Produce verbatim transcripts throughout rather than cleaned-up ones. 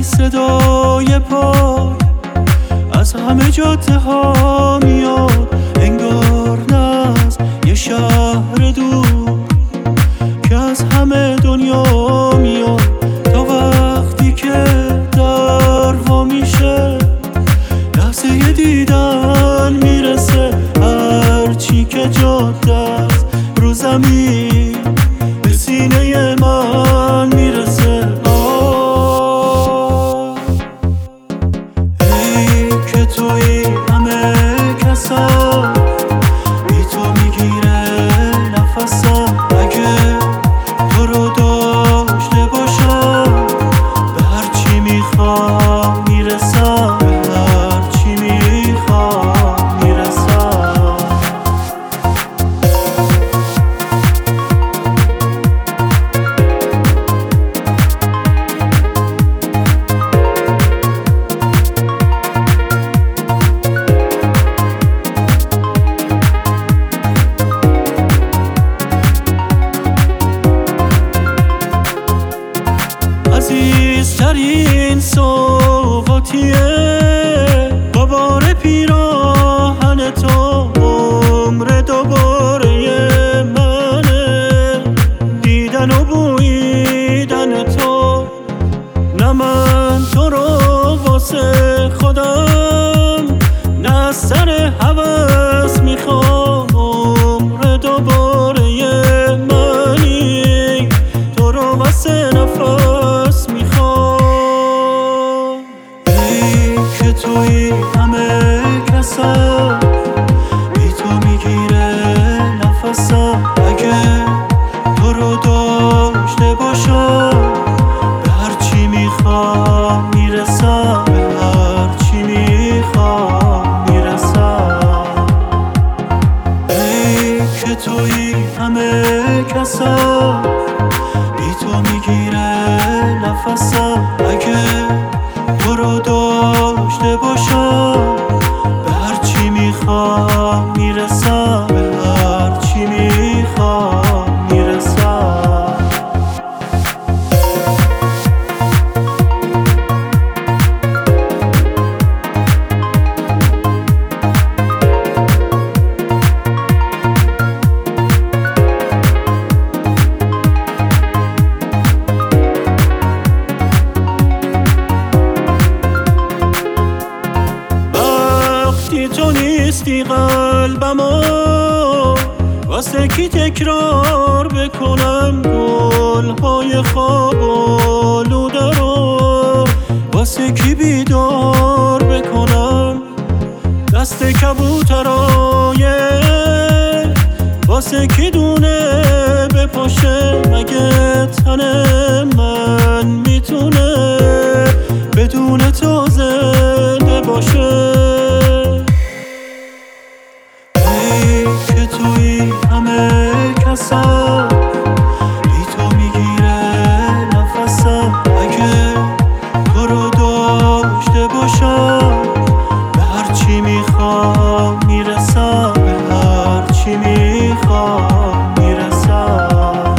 صدای پای از همه جاده ها میاد، انگار نه از یه شهر دور که از همه دنیا میاد. تا وقتی که در وا میشه لحظه ی دیدن میرسه، هرچی که جاده است رو زمین به سینه من میرسه. آه ای که توی همه کسا بی تو میگیره نفسم، اگه تو رو داشته باشم به هرچی میخوام میرسم، به هرچی میخوام میرسم. عزیزترین سوغاتیه دوباره پیراهن تو، عمر دوباره منه دیدن و بویدن تو. نه من تو رو واسه خودم نه از سر هوس میخوام، عمر دوباره منی تو رو واسه نفس میخوام. ای که توی همه کسا بی تو میگیره نفسم، اگه تو رو داشته باشم به هرچی میخوام میرسم، به هرچی میخوام میرسم. ای که توی همه کسا بی تو میگیره نفسم، اگه تو رو داشته باشم به هرچی میخوام میرسم، به هرچی میخوام میرسم. تو نیستی قلبمو واسه کی تکرار بکنم، گل‌های خواب آلوده رو واسه کی بیدار بکنم. دست کبوترای واسه کی دونه بپاشه، مگه تن من میتونه بدون تو زنده باشه. که توی همه کسا بی تو میگیره نفسم، اگه تو رو داشته باشم به هرچی میخوام میرسم، به هرچی میخوام میرسم.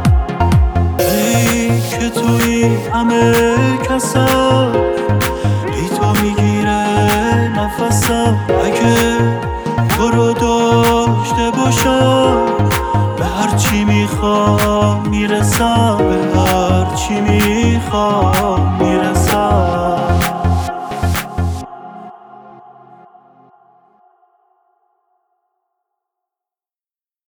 ای که توی همه کسا بی تو میگیره نفسم، اگه تو رو داشته باشم به هرچی میخوام میرسم، به هرچی میخوام